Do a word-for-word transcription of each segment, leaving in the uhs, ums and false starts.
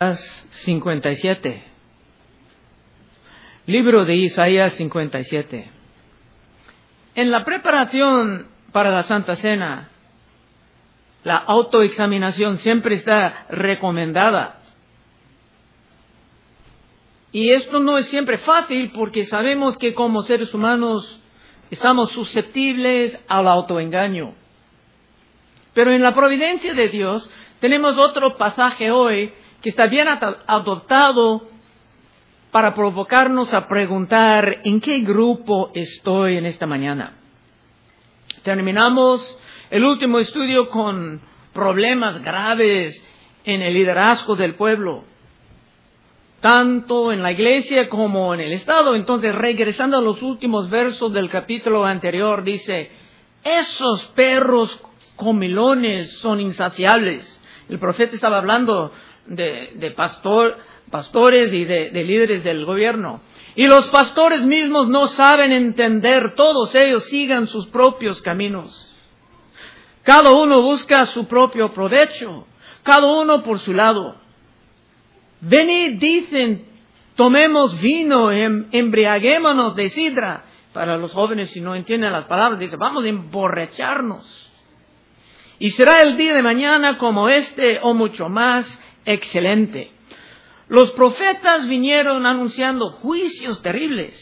cincuenta y siete. Libro de Isaías cincuenta y siete. En la preparación para la Santa Cena, la autoexaminación siempre está recomendada. Y esto no es siempre fácil porque sabemos que como seres humanos estamos susceptibles al autoengaño. Pero en la providencia de Dios tenemos otro pasaje hoy que está bien adoptado para provocarnos a preguntar en qué grupo estoy en esta mañana. Terminamos el último estudio con problemas graves en el liderazgo del pueblo, tanto en la iglesia como en el Estado. Entonces, regresando a los últimos versos del capítulo anterior, dice: esos perros comilones son insaciables. El profeta estaba hablando de, de pastor, pastores y de, de líderes del gobierno. Y los pastores mismos no saben entender, todos ellos sigan sus propios caminos. Cada uno busca su propio provecho, cada uno por su lado. Venid, dicen, tomemos vino, em, embriaguémonos de sidra. Para los jóvenes, si no entienden las palabras, dice, vamos a emborracharnos. Y será el día de mañana como este o mucho más excelente. Los profetas vinieron anunciando juicios terribles,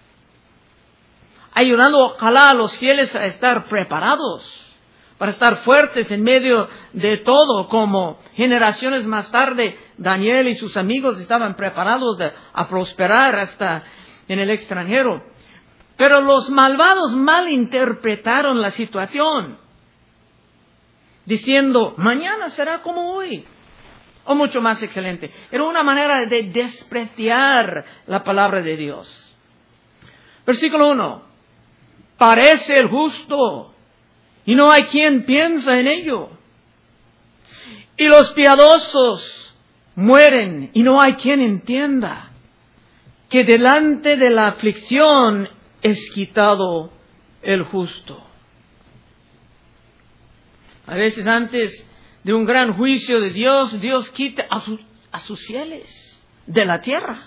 ayudando ojalá a los fieles a estar preparados, para estar fuertes en medio de todo, como generaciones más tarde, Daniel y sus amigos estaban preparados de, a prosperar hasta en el extranjero. Pero los malvados malinterpretaron la situación, diciendo, mañana será como hoy, o mucho más excelente. Era una manera de despreciar la palabra de Dios. Versículo uno. Parece el justo, y no hay quien piensa en ello. Y los piadosos mueren, y no hay quien entienda que delante de la aflicción es quitado el justo. A veces antes de un gran juicio de Dios, Dios quita a sus, a sus fieles de la tierra,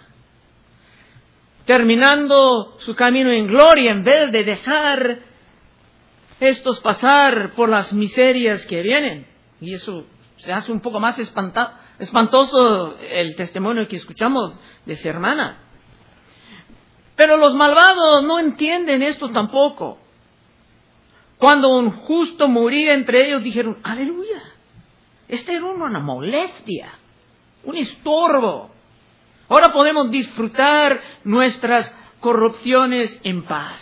terminando su camino en gloria, en vez de dejar estos pasar por las miserias que vienen. Y eso se hace un poco más espanta, espantoso el testimonio que escuchamos de su hermana. Pero los malvados no entienden esto tampoco. Cuando un justo moría entre ellos, dijeron, aleluya, este era una molestia, un estorbo. Ahora podemos disfrutar nuestras corrupciones en paz.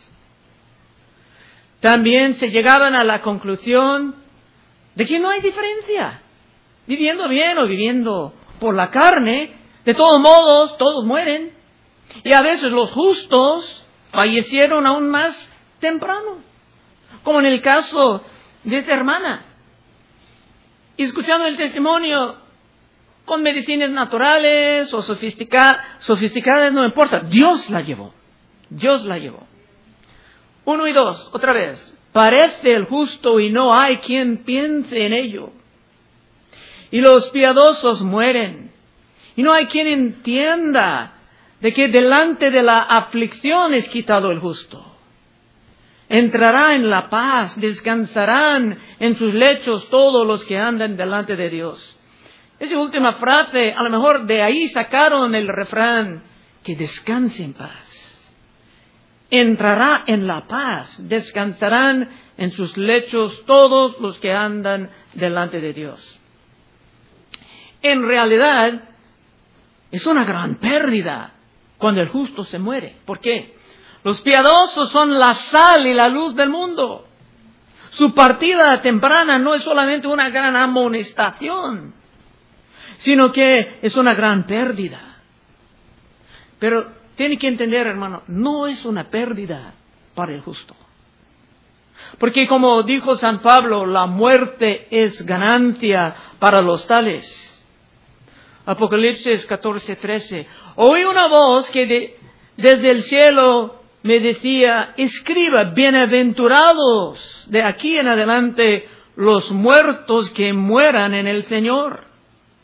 También se llegaban a la conclusión de que no hay diferencia. Viviendo bien o viviendo por la carne, de todos modos, todos mueren. Y a veces los justos fallecieron aún más temprano, como en el caso de esta hermana. Y escuchando el testimonio, con medicinas naturales o sofisticadas, sofisticadas, no importa, Dios la llevó. Dios la llevó. Uno y dos, otra vez. Parece el justo y no hay quien piense en ello. Y los piadosos mueren, y no hay quien entienda de que delante de la aflicción es quitado el justo. Entrará en la paz, descansarán en sus lechos todos los que andan delante de Dios. Esa última frase, a lo mejor de ahí sacaron el refrán, que descanse en paz. Entrará en la paz, descansarán en sus lechos todos los que andan delante de Dios. En realidad, es una gran pérdida cuando el justo se muere. ¿Por qué? Los piadosos son la sal y la luz del mundo. Su partida temprana no es solamente una gran amonestación, sino que es una gran pérdida. Pero tiene que entender, hermano, no es una pérdida para el justo. Porque como dijo San Pablo, la muerte es ganancia para los tales. Apocalipsis catorce, trece. Oí una voz que de, desde el cielo me decía, escriba, bienaventurados de aquí en adelante los muertos que mueran en el Señor.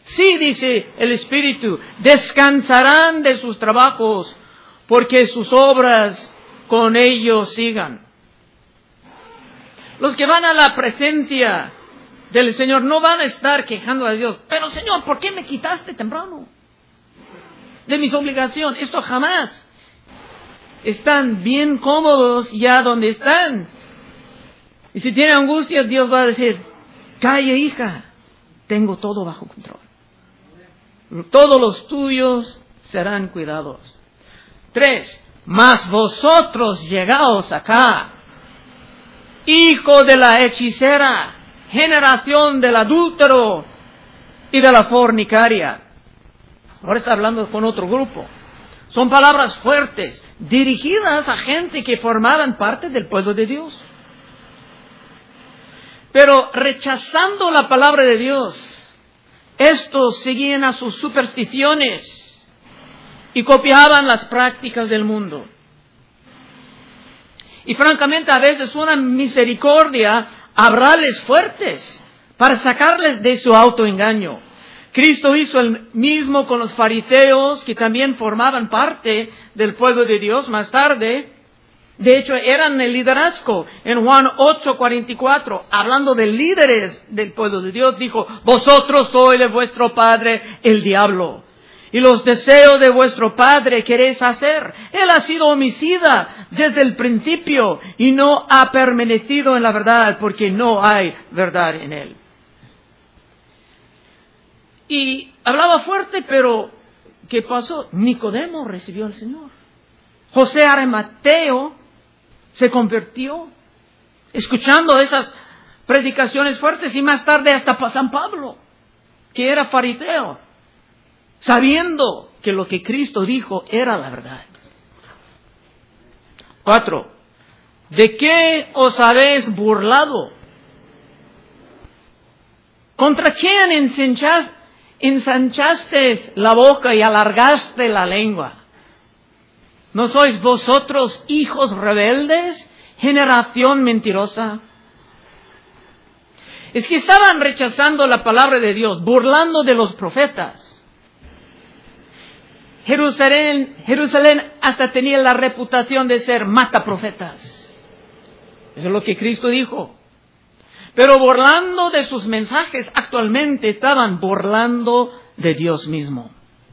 Sí, dice el Espíritu, descansarán de sus trabajos, porque sus obras con ellos sigan. Los que van a la presencia del Señor no van a estar quejando a Dios. Pero Señor, ¿por qué me quitaste temprano de mis obligaciones? Esto jamás. Están bien cómodos ya donde están. Y si tienen angustia, Dios va a decir, calle hija, tengo todo bajo control. Todos los tuyos serán cuidados. Tres, mas vosotros llegaos acá, hijo de la hechicera, generación del adúltero y de la fornicaria. Ahora está hablando con otro grupo. Son palabras fuertes, dirigidas a gente que formaban parte del pueblo de Dios. Pero rechazando la palabra de Dios, estos seguían a sus supersticiones y copiaban las prácticas del mundo. Y francamente a veces una misericordia habrales fuertes para sacarles de su autoengaño. Cristo hizo el mismo con los fariseos, que también formaban parte del pueblo de Dios más tarde. De hecho, eran el liderazgo. En Juan ocho cuarenta y cuatro, hablando de líderes del pueblo de Dios, dijo, vosotros sois de vuestro padre el diablo, y los deseos de vuestro padre queréis hacer. Él ha sido homicida desde el principio y no ha permanecido en la verdad, porque no hay verdad en él. Y hablaba fuerte, pero ¿qué pasó? Nicodemo recibió al Señor. José Arimateo se convirtió, escuchando esas predicaciones fuertes, y más tarde hasta San Pablo, que era fariseo, sabiendo que lo que Cristo dijo era la verdad. Cuatro, ¿de qué os habéis burlado? ¿Contra quién ensanchaste, ensanchaste la boca y alargaste la lengua? ¿No sois vosotros hijos rebeldes, generación mentirosa? Es que estaban rechazando la palabra de Dios, burlando de los profetas. Jerusalén, Jerusalén hasta tenía la reputación de ser mataprofetas. Eso es lo que Cristo dijo. Pero burlando de sus mensajes, actualmente estaban burlando de Dios mismo.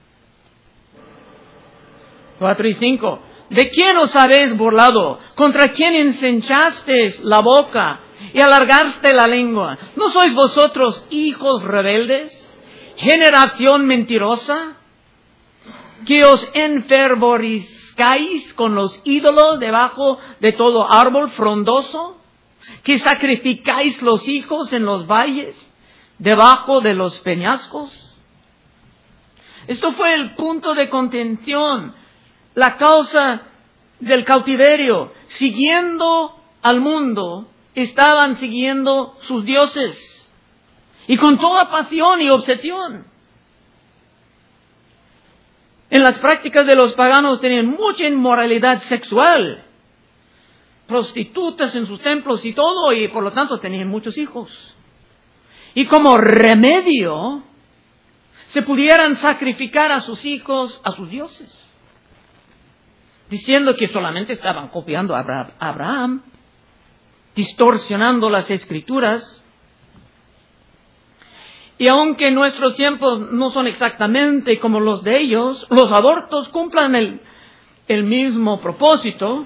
Cuatro y cinco. ¿De quién os habéis burlado? ¿Contra quién ensanchasteis la boca y alargaste la lengua? ¿No sois vosotros hijos rebeldes, generación mentirosa, que os enfervorizcáis con los ídolos debajo de todo árbol frondoso? ¿Que sacrificáis los hijos en los valles, debajo de los peñascos? Esto fue el punto de contención, la causa del cautiverio. Siguiendo al mundo, estaban siguiendo sus dioses, y con toda pasión y obsesión. En las prácticas de los paganos tenían mucha inmoralidad sexual, prostitutas en sus templos y todo, y por lo tanto tenían muchos hijos. Y como remedio, se pudieran sacrificar a sus hijos a sus dioses, diciendo que solamente estaban copiando a Abraham, distorsionando las escrituras. Y aunque nuestros tiempos no son exactamente como los de ellos, los abortos cumplan el, el mismo propósito.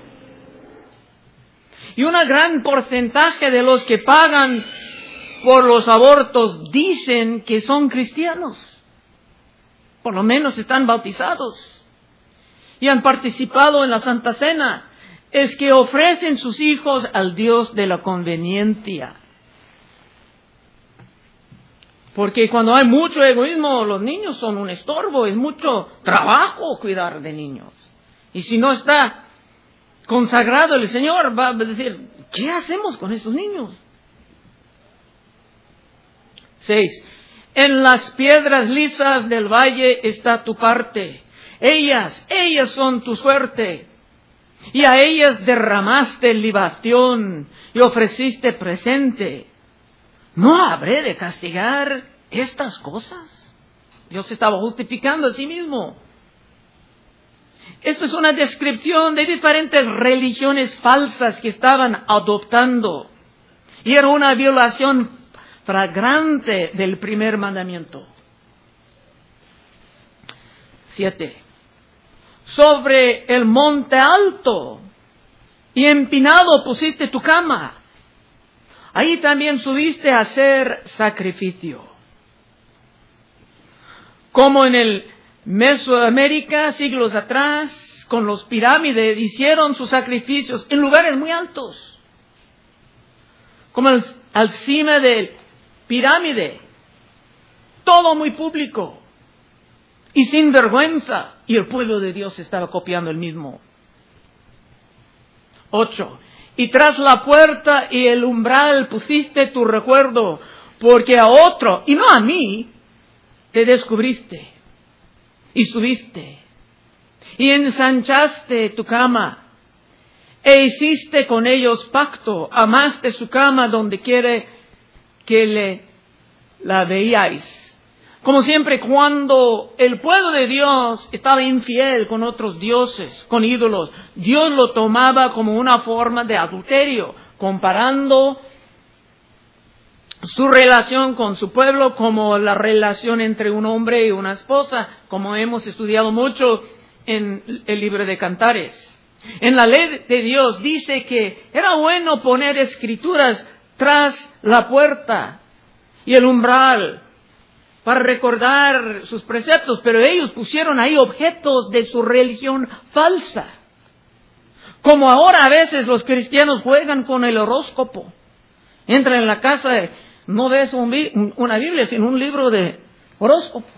Y un gran porcentaje de los que pagan por los abortos dicen que son cristianos. Por lo menos están bautizados y han participado en la Santa Cena. Es que ofrecen sus hijos al Dios de la conveniencia. Porque cuando hay mucho egoísmo, los niños son un estorbo. Es mucho trabajo cuidar de niños. Y si no está consagrado el Señor, va a decir, ¿qué hacemos con esos niños? Seis. En las piedras lisas del valle está tu parte. Ellas, ellas son tu suerte. Y a ellas derramaste libación y ofreciste presente. ¿No habré de castigar estas cosas? Dios se estaba justificando a sí mismo. Esto es una descripción de diferentes religiones falsas que estaban adoptando. Y era una violación flagrante del primer mandamiento. Siete. Sobre el monte alto y empinado pusiste tu cama. Ahí también subiste a hacer sacrificio. Como en el Mesoamérica, siglos atrás, con los pirámides, hicieron sus sacrificios en lugares muy altos. Como al, al cima del pirámide. Todo muy público. Y sin vergüenza. Y el pueblo de Dios estaba copiando el mismo. Ocho. Y tras la puerta y el umbral pusiste tu recuerdo, porque a otro, y no a mí, te descubriste. Y subiste, y ensanchaste tu cama, e hiciste con ellos pacto, amaste su cama donde quiere que le la veíais. Como siempre, cuando el pueblo de Dios estaba infiel con otros dioses, con ídolos, Dios lo tomaba como una forma de adulterio, comparando su relación con su pueblo como la relación entre un hombre y una esposa, como hemos estudiado mucho en el libro de Cantares. En la ley de Dios dice que era bueno poner escrituras tras la puerta y el umbral para recordar sus preceptos, pero ellos pusieron ahí objetos de su religión falsa. Como ahora a veces los cristianos juegan con el horóscopo. Entran en la casa, no ves un, una Biblia, sino un libro de horóscopos.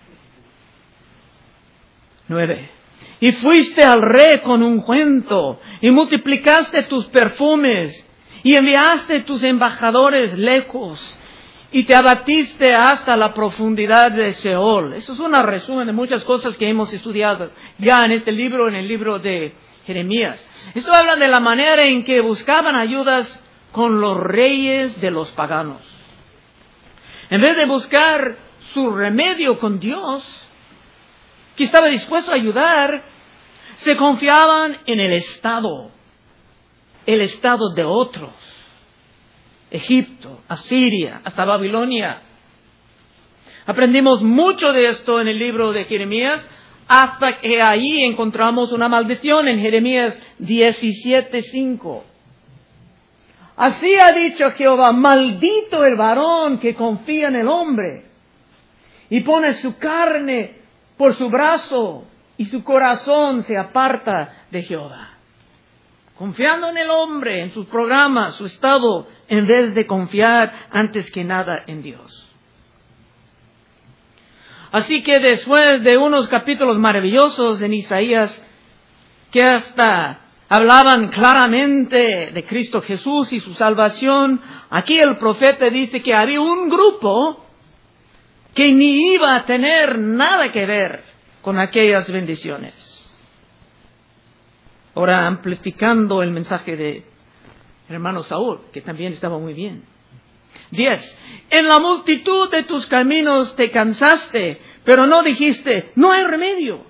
Nueve. Y fuiste al rey con ungüento, y multiplicaste tus perfumes, y enviaste tus embajadores lejos, y te abatiste hasta la profundidad de Seol. Eso es un resumen de muchas cosas que hemos estudiado ya en este libro, en el libro de Jeremías. Esto habla de la manera en que buscaban ayudas con los reyes de los paganos. En vez de buscar su remedio con Dios, que estaba dispuesto a ayudar, se confiaban en el Estado, el Estado de otros. Egipto, Asiria, hasta Babilonia. Aprendimos mucho de esto en el libro de Jeremías, hasta que ahí encontramos una maldición en Jeremías diecisiete cinco. Así ha dicho Jehová, maldito el varón que confía en el hombre y pone su carne por su brazo y su corazón se aparta de Jehová. Confiando en el hombre, en sus programas, su estado, en vez de confiar antes que nada en Dios. Así que después de unos capítulos maravillosos en Isaías, que hasta hablaban claramente de Cristo Jesús y su salvación, aquí el profeta dice que había un grupo que ni iba a tener nada que ver con aquellas bendiciones. Ahora amplificando el mensaje de hermano Saúl, que también estaba muy bien. Diez. En la multitud de tus caminos te cansaste, pero no dijiste, no hay remedio.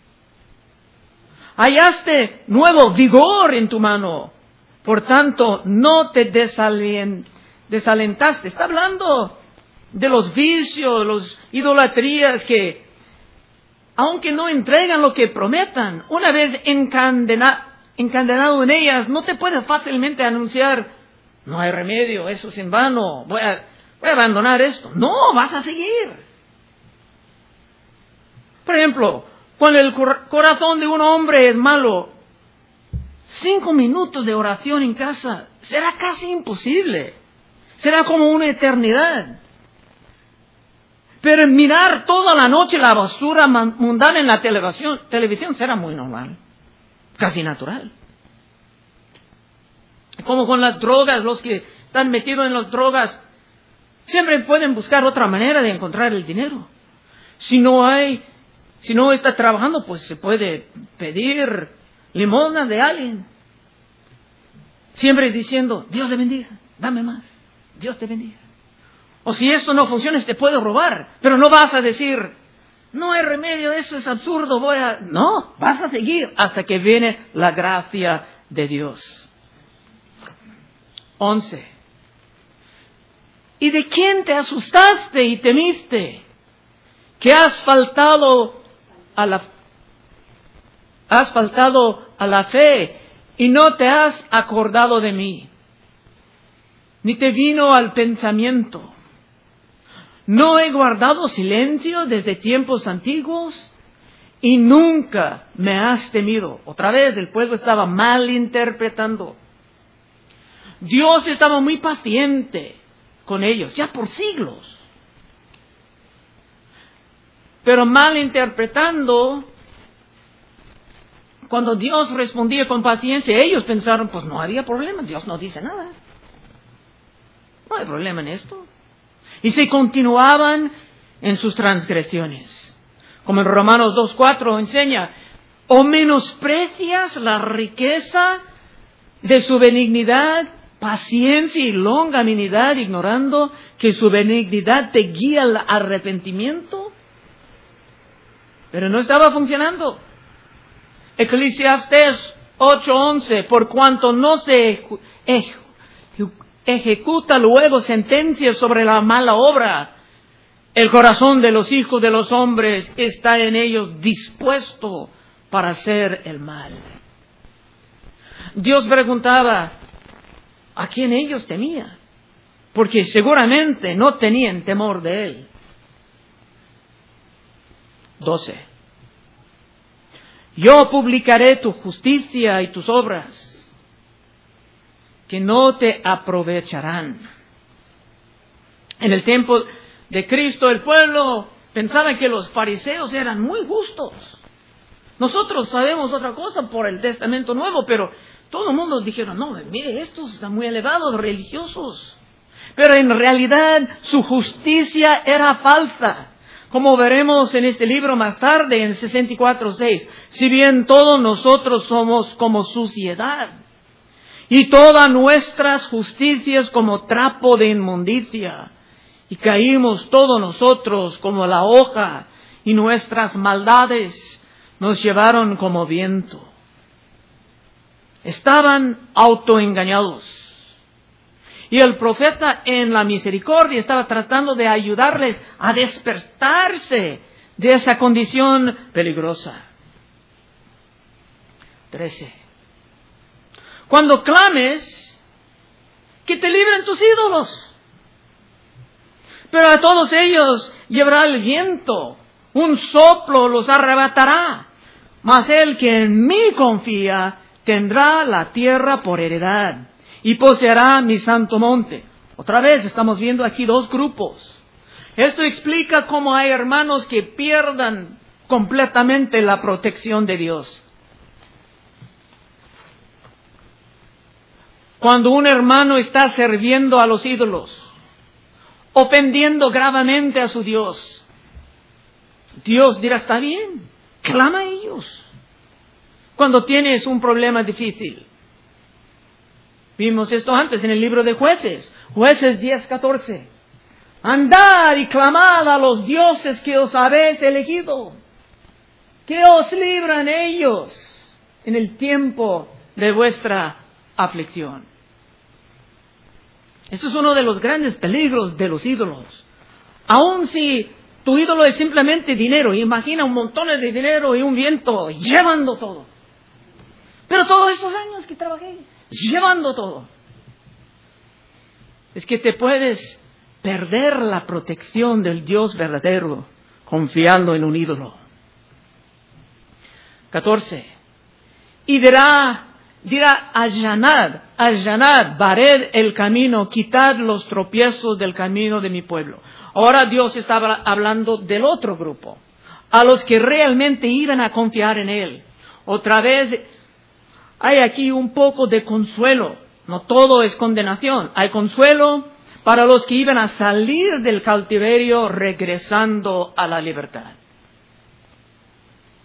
Hallaste nuevo vigor en tu mano, por tanto no te desalent, desalentaste. Está hablando de los vicios, los idolatrías que, aunque no entregan lo que prometan, una vez encadena, encadenado en ellas, no te puedes fácilmente anunciar, no hay remedio, eso es en vano, voy a, voy a abandonar esto. No, vas a seguir. Por ejemplo, cuando el cor- corazón de un hombre es malo, cinco minutos de oración en casa será casi imposible. Será como una eternidad. Pero mirar toda la noche la basura mundana en la televisión, televisión será muy normal, casi natural. Como con las drogas, los que están metidos en las drogas, siempre pueden buscar otra manera de encontrar el dinero. Si no hay, si no está trabajando, pues se puede pedir limosna de alguien. Siempre diciendo, Dios te bendiga, dame más, Dios te bendiga. O si esto no funciona, te puede robar, pero no vas a decir, no hay remedio, eso es absurdo, voy a... No, vas a seguir hasta que viene la gracia de Dios. Once. ¿Y de quién te asustaste y temiste? Que has faltado a la, has faltado a la fe y no te has acordado de mí, ni te vino al pensamiento. ¿No he guardado silencio desde tiempos antiguos? Y nunca me has temido. Otra vez el pueblo estaba malinterpretando. Dios estaba muy paciente con ellos, ya por siglos. Pero malinterpretando, cuando Dios respondía con paciencia, ellos pensaron, pues no había problema, Dios no dice nada. No hay problema en esto. Y se continuaban en sus transgresiones. Como en Romanos dos cuatro enseña, ¿o menosprecias la riqueza de su benignidad, paciencia y longanimidad, ignorando que su benignidad te guía al arrepentimiento? Pero no estaba funcionando. Eclesiastés ocho once, por cuanto no se ejecuta luego sentencia sobre la mala obra, el corazón de los hijos de los hombres está en ellos dispuesto para hacer el mal. Dios preguntaba, ¿a quién ellos temían? Porque seguramente no tenían temor de Él. doce. Yo publicaré tu justicia y tus obras, que no te aprovecharán. En el tiempo de Cristo, el pueblo pensaba que los fariseos eran muy justos. Nosotros sabemos otra cosa por el Testamento Nuevo, pero todo el mundo dijeron, no, mire, estos están muy elevados, religiosos. Pero en realidad su justicia era falsa. Como veremos en este libro más tarde, en sesenta y cuatro seis, si bien todos nosotros somos como suciedad, y todas nuestras justicias como trapo de inmundicia, y caímos todos nosotros como la hoja, y nuestras maldades nos llevaron como viento. Estaban autoengañados. Y el profeta en la misericordia estaba tratando de ayudarles a despertarse de esa condición peligrosa. trece. Cuando clames, que te libren tus ídolos. Pero a todos ellos llevará el viento, un soplo los arrebatará. Mas el que en mí confía tendrá la tierra por heredad y poseerá mi santo monte. Otra vez estamos viendo aquí dos grupos. Esto explica cómo hay hermanos que pierdan completamente la protección de Dios. Cuando un hermano está sirviendo a los ídolos, ofendiendo gravemente a su Dios, Dios dirá, está bien, clama a ellos. Cuando tienes un problema difícil. Vimos esto antes en el libro de Jueces, Jueces diez catorce. Andad y clamad a los dioses que os habéis elegido, que os libran ellos en el tiempo de vuestra aflicción. Esto es uno de los grandes peligros de los ídolos. Aun si tu ídolo es simplemente dinero, imagina un montón de dinero y un viento llevando todo. Pero todos estos años que trabajé, llevando todo. Es que te puedes perder la protección del Dios verdadero confiando en un ídolo. catorce. Y dirá, dirá, allanad, allanad, bared el camino, quitad los tropiezos del camino de mi pueblo. Ahora Dios estaba hablando del otro grupo, a los que realmente iban a confiar en Él. Otra vez hay aquí un poco de consuelo. No todo es condenación. Hay consuelo para los que iban a salir del cautiverio regresando a la libertad.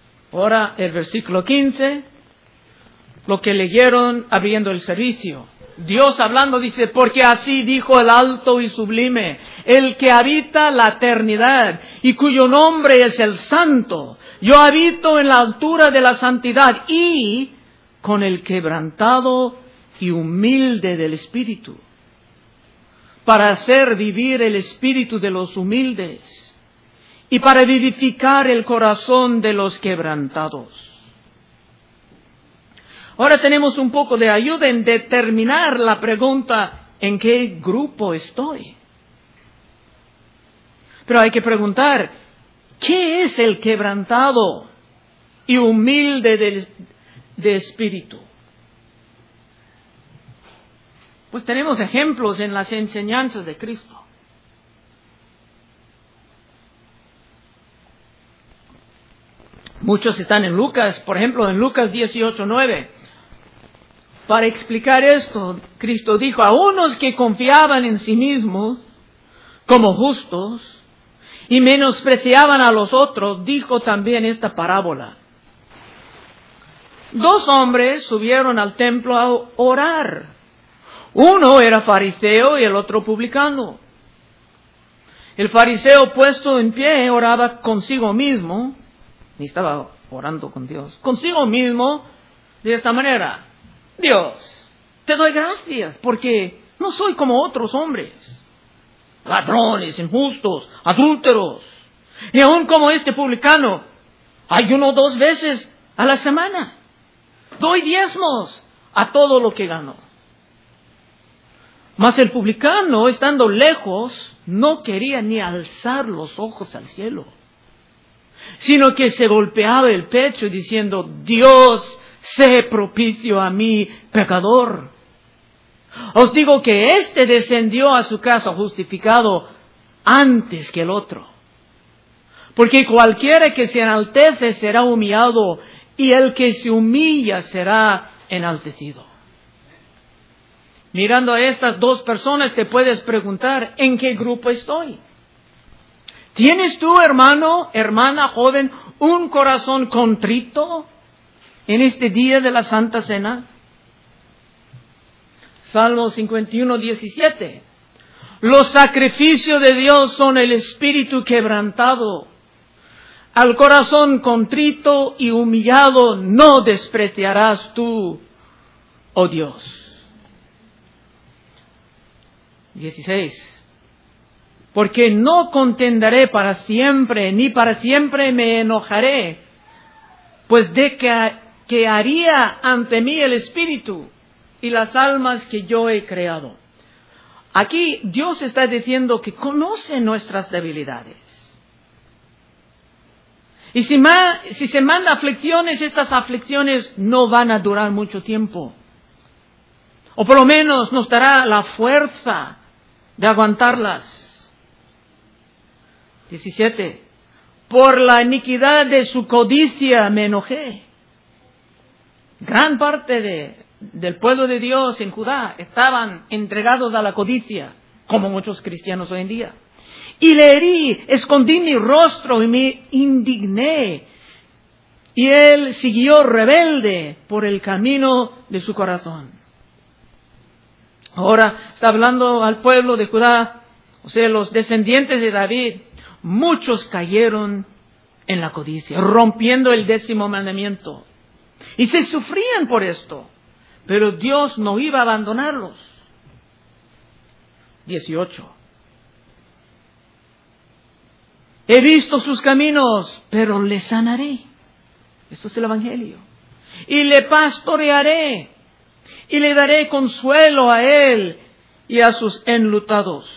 Ahora el versículo quince, lo que leyeron abriendo el servicio. Dios hablando dice, porque así dijo el alto y sublime, el que habita la eternidad y cuyo nombre es el Santo. Yo habito en la altura de la santidad y con el quebrantado y humilde del espíritu, para hacer vivir el espíritu de los humildes y para vivificar el corazón de los quebrantados. Ahora tenemos un poco de ayuda en determinar la pregunta, ¿en qué grupo estoy? Pero hay que preguntar, ¿qué es el quebrantado y humilde de, de espíritu? Pues tenemos ejemplos en las enseñanzas de Cristo. Muchos están en Lucas, por ejemplo, en Lucas dieciocho nueve. Para explicar esto, Cristo dijo, a unos que confiaban en sí mismos como justos y menospreciaban a los otros, dijo también esta parábola. Dos hombres subieron al templo a orar. Uno era fariseo y el otro publicano. El fariseo, puesto en pie, oraba consigo mismo, ni estaba orando con Dios, consigo mismo de esta manera: Dios, te doy gracias porque no soy como otros hombres, ladrones, injustos, adúlteros, y aún como este publicano, ayuno dos veces a la semana, doy diezmos a todo lo que gano. Mas el publicano, estando lejos, no quería ni alzar los ojos al cielo, sino que se golpeaba el pecho diciendo: Dios, sé propicio a mí, pecador. Os digo que éste descendió a su casa justificado antes que el otro. Porque cualquiera que se enaltece será humillado, y el que se humilla será enaltecido. Mirando a estas dos personas te puedes preguntar, ¿en qué grupo estoy? ¿Tienes tú, hermano, hermana, joven, un corazón contrito en este día de la Santa Cena? Salmo cincuenta y uno, diecisiete. Los sacrificios de Dios son el espíritu quebrantado. Al corazón contrito y humillado no despreciarás tú, oh Dios. dieciséis. Porque no contenderé para siempre, ni para siempre me enojaré, pues de que, que haría ante mí el espíritu y las almas que yo he creado. Aquí Dios está diciendo que conoce nuestras debilidades. Y si, ma, si se manda aflicciones, estas aflicciones no van a durar mucho tiempo. O por lo menos nos dará la fuerza de aguantarlas. diecisiete. Por la iniquidad de su codicia me enojé. Gran parte de, del pueblo de Dios en Judá estaban entregados a la codicia, como muchos cristianos hoy en día. Y le herí, escondí mi rostro y me indigné. Y él siguió rebelde por el camino de su corazón. Ahora está hablando al pueblo de Judá, o sea, los descendientes de David. Muchos cayeron en la codicia, rompiendo el décimo mandamiento. Y se sufrían por esto. Pero Dios no iba a abandonarlos. dieciocho. He visto sus caminos, pero le sanaré. Esto es el Evangelio. Y le pastorearé. Y le daré consuelo a él y a sus enlutados.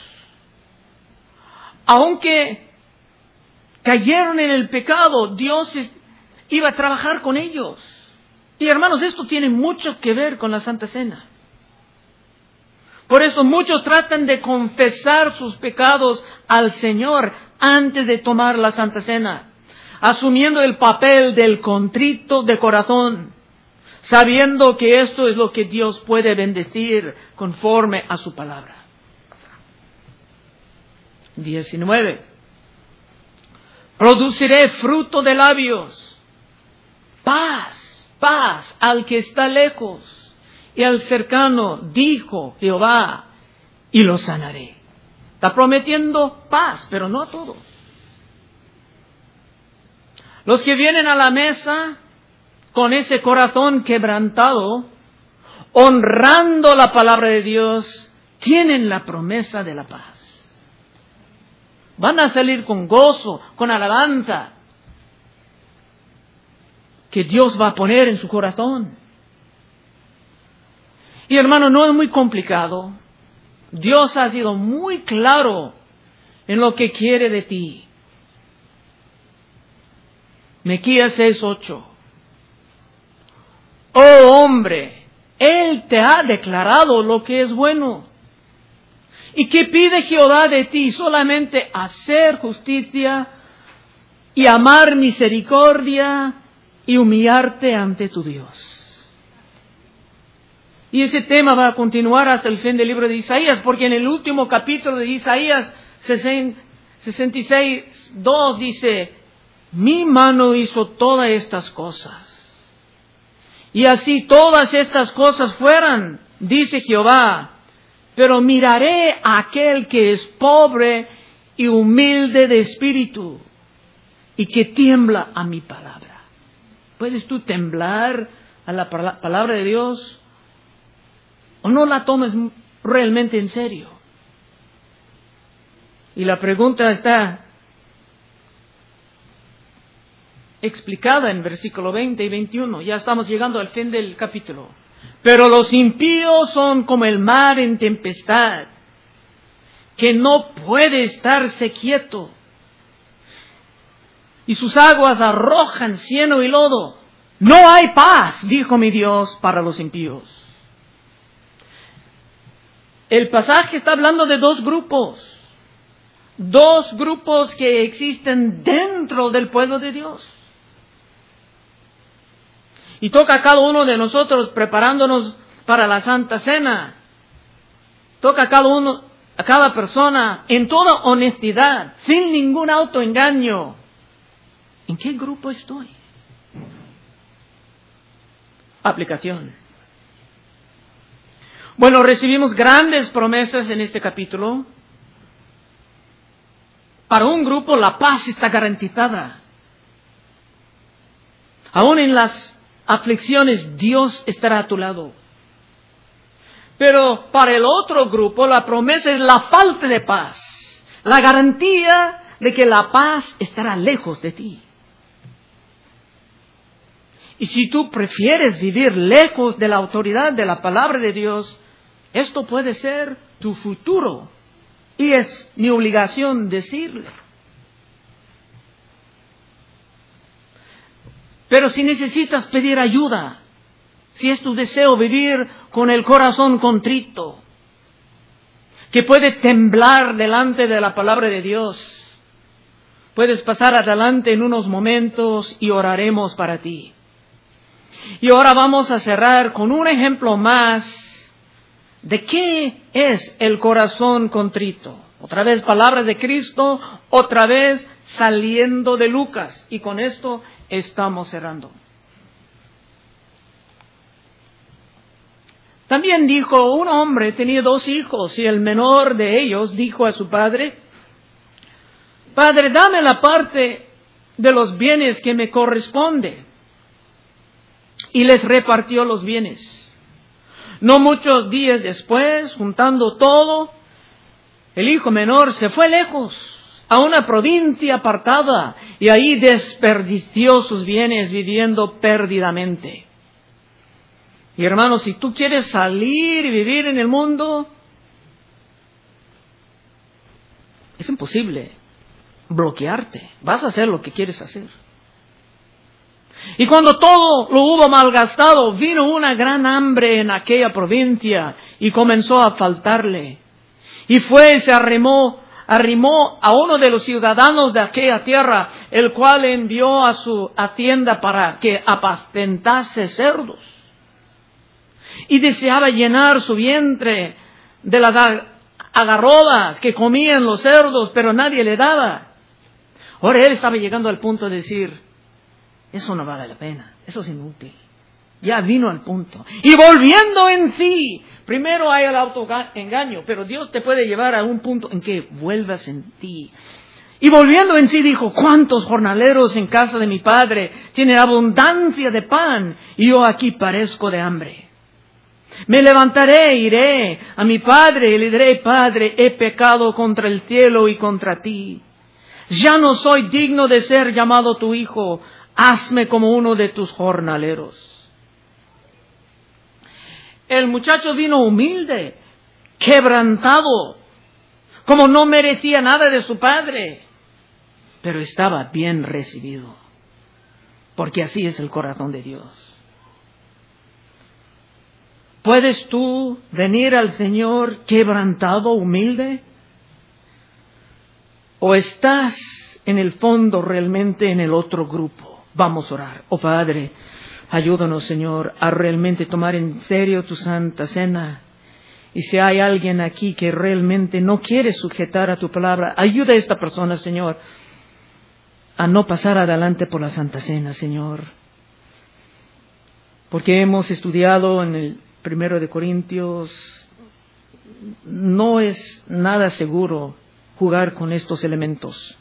Aunque cayeron en el pecado, Dios iba a trabajar con ellos. Y hermanos, esto tiene mucho que ver con la Santa Cena. Por eso muchos tratan de confesar sus pecados al Señor antes de tomar la Santa Cena, asumiendo el papel del contrito de corazón, sabiendo que esto es lo que Dios puede bendecir conforme a su palabra. diecinueve. Produciré fruto de labios, paz, paz al que está lejos y al cercano, dijo Jehová, y los sanaré. Está prometiendo paz, pero no a todos. Los que vienen a la mesa con ese corazón quebrantado, honrando la palabra de Dios, tienen la promesa de la paz. Van a salir con gozo, con alabanza, que Dios va a poner en su corazón. Y hermano, no es muy complicado. Dios ha sido muy claro en lo que quiere de ti. Miqueas seis ocho. Oh hombre, Él te ha declarado lo que es bueno. ¿Y qué pide Jehová de ti? Solamente hacer justicia y amar misericordia y humillarte ante tu Dios. Y ese tema va a continuar hasta el fin del libro de Isaías, porque en el último capítulo de Isaías sesenta y seis, dos dice, mi mano hizo todas estas cosas. Y así todas estas cosas fueran, dice Jehová, pero miraré a aquel que es pobre y humilde de espíritu y que tiembla a mi palabra. ¿Puedes tú temblar a la palabra de Dios? ¿O no la tomes realmente en serio? Y la pregunta está explicada en versículo veinte y veintiuno. Ya estamos llegando al fin del capítulo. Pero los impíos son como el mar en tempestad, que no puede estarse quieto. Y sus aguas arrojan cieno y lodo. No hay paz, dijo mi Dios, para los impíos. El pasaje está hablando de dos grupos. Dos grupos que existen dentro del pueblo de Dios. Y toca a cada uno de nosotros preparándonos para la Santa Cena. Toca a cada uno, a cada persona en toda honestidad, sin ningún autoengaño. ¿En qué grupo estoy? Aplicación. Bueno, recibimos grandes promesas en este capítulo. Para un grupo la paz está garantizada. Aún en las aflicciones Dios estará a tu lado. Pero para el otro grupo la promesa es la falta de paz. La garantía de que la paz estará lejos de ti. Y si tú prefieres vivir lejos de la autoridad de la palabra de Dios, esto puede ser tu futuro. Y es mi obligación decirle. Pero si necesitas pedir ayuda, si es tu deseo vivir con el corazón contrito, que puede temblar delante de la palabra de Dios, puedes pasar adelante en unos momentos y oraremos para ti. Y ahora vamos a cerrar con un ejemplo más de qué es el corazón contrito. Otra vez palabras de Cristo, otra vez saliendo de Lucas. Y con esto estamos cerrando. También dijo, un hombre tenía dos hijos y el menor de ellos dijo a su padre, Padre, dame la parte de los bienes que me corresponde. Y les repartió los bienes. No muchos días después, juntando todo, el hijo menor se fue lejos, a una provincia apartada, y ahí desperdició sus bienes viviendo perdidamente. Y hermanos, si tú quieres salir y vivir en el mundo, es imposible bloquearte. Vas a hacer lo que quieres hacer. Y cuando todo lo hubo malgastado, vino una gran hambre en aquella provincia y comenzó a faltarle. Y fue y se arrimó, arrimó a uno de los ciudadanos de aquella tierra, el cual envió a su hacienda para que apacentase cerdos. Y deseaba llenar su vientre de las agarrobas que comían los cerdos, pero nadie le daba. Ahora él estaba llegando al punto de decir, eso no vale la pena, eso es inútil. Ya vino al punto. Y volviendo en sí, primero hay el autoengaño, pero Dios te puede llevar a un punto en que vuelvas en ti. Y volviendo en sí dijo, ¿cuántos jornaleros en casa de mi padre tienen abundancia de pan y yo aquí parezco de hambre? Me levantaré, iré a mi padre y le diré, Padre, he pecado contra el cielo y contra ti. Ya no soy digno de ser llamado tu hijo, hazme como uno de tus jornaleros. El muchacho vino humilde, quebrantado, como no merecía nada de su padre, pero estaba bien recibido, porque así es el corazón de Dios. ¿Puedes tú venir al Señor quebrantado, humilde? ¿O estás en el fondo realmente en el otro grupo? Vamos a orar. Oh Padre, ayúdanos, Señor, a realmente tomar en serio tu Santa Cena. Y si hay alguien aquí que realmente no quiere sujetar a tu palabra, ayuda a esta persona, Señor, a no pasar adelante por la Santa Cena, Señor. Porque hemos estudiado en el primero de Corintios, no es nada seguro jugar con estos elementos.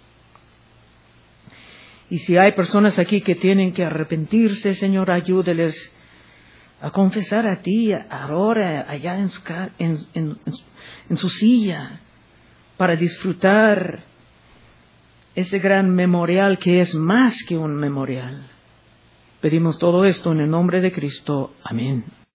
Y si hay personas aquí que tienen que arrepentirse, Señor, ayúdeles a confesar a ti ahora, allá en su, en, en, en su silla, para disfrutar ese gran memorial que es más que un memorial. Pedimos todo esto en el nombre de Cristo. Amén.